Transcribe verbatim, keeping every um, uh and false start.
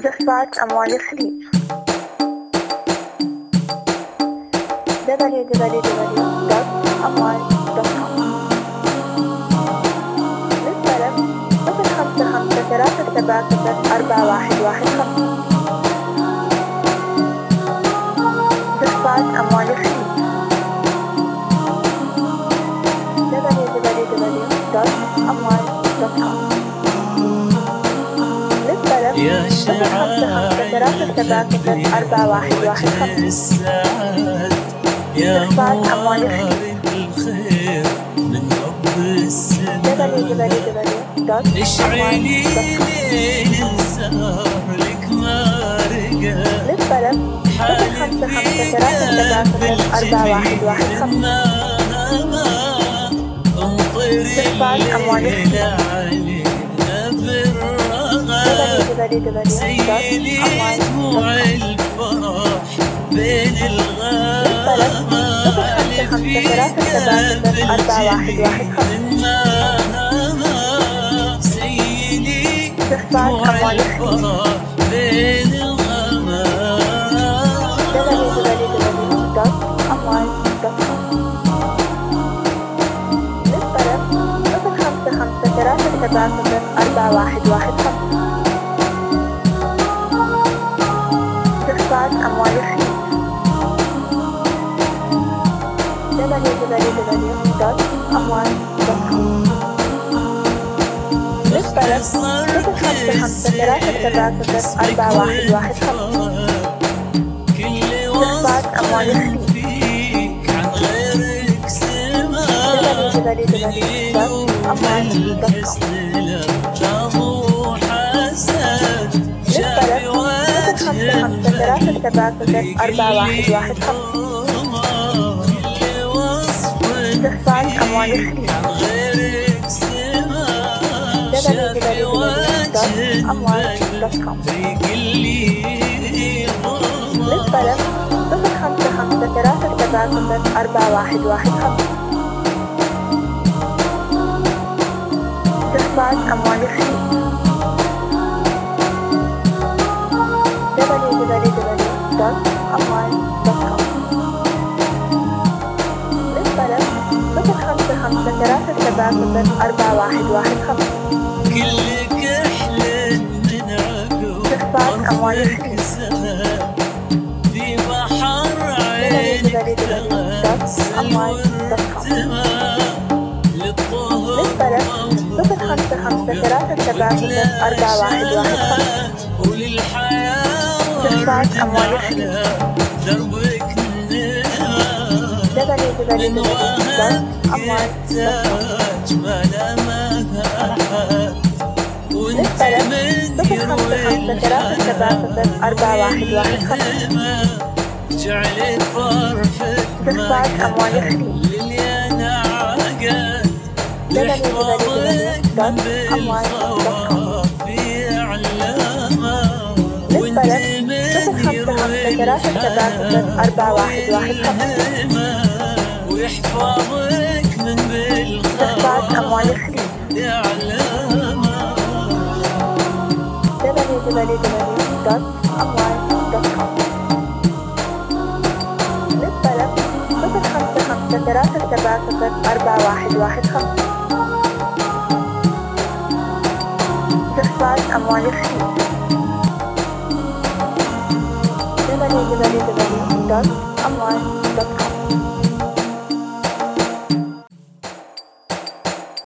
دفعة أموال الخليج دبليو دبليو دبليو دوت أموال دوت كوم. للطلب صفر خمسة خمسة ثلاثة سبعة صفر أربعة واحد واحد خمسة. دفعة أموال الخليج دبليو دبليو دبليو دوت أموال دوت كوم. للطلب صفر خمسة خمسة ثلاثة سبعة صفر أربعة واحد واحد خمسة. دفعة أموال الخير من حب السماء دبليو دبليو دبليو دوت اشعلي ليل سهر لك ما رقى للطلب صفر خمسة خمسة ثلاثة سبعة صفر أربعة واحد واحد خمسة. دفعة أموال الخير دبليو دبليو دبليو دوت أموال دوت كوم. بين الغابة صفر خمسة خمسة ثلاثة سبعة صفر أربعة واحد واحد خمسة. سيدي دفعة أموال الخليج بين الغابة دبليو دبليو دبليو دوت أموال دوت كوم. للطلب صفر خمسة خمسة ثلاثة سبعة صفر أربعة واحد واحد خمسة. دفعة أموال الخليج دبليو دبليو دبليو دوت أموال دوت كوم. للطلب صفر خمسة خمسة ثلاثة سبعة صفر أربعة واحد واحد خمسة. دفعة أموال الخليج دبليو دبليو دبليو دوت أموال دوت كوم. للطلب صفر خمسة خمسة ثلاثة سبعة صفر أربعة واحد واحد خمسة. دفعة أموال الخليج دبليو دبليو دبليو دوت أموال دوت كوم. للطلب صفر خمسة خمسة ثلاثة سبعة صفر أربعة واحد واحد خمسة. دفعة أموال الخليج دبليو دبليو دبليو دوت أموال دوت كوم. للطلب صفر خمسة خمسة ثلاثة سبعة صفر أربعة واحد واحد خمسة. كلك أحلى من عقب دفعة أموال الخليج في بحر دبليو عينك دبليو دبليو دوت أموال دوت كوم. للطلب صفر خمسة خمسة ثلاثة سبعة صفر أربعة واحد واحد خمسة. دفعة أموال الخليج دربك دبليو دبليو دبليو دوت أموال دوت كوم. للطلب صفر خمسة خمسة ثلاثة سبعة صفر أربعة واحد واحد خمسة. جعلت فرحك دفعة أموال الخليج دبليو دبليو دبليو دوت أموال دوت كوم. للطلب صفر خمسة خمسة ثلاثة سبعة صفر أربعة واحد واحد خمسة. ويحفظك من دفعة أموال الخليج دبليو دبليو دبليو دوت أموال دوت كوم. للطلب صفر خمسة خمسة ثلاثة سبعة صفر أربعة واحد واحد خمسة. دفعة أموال الخليج دبليو دبليو دبليو دوت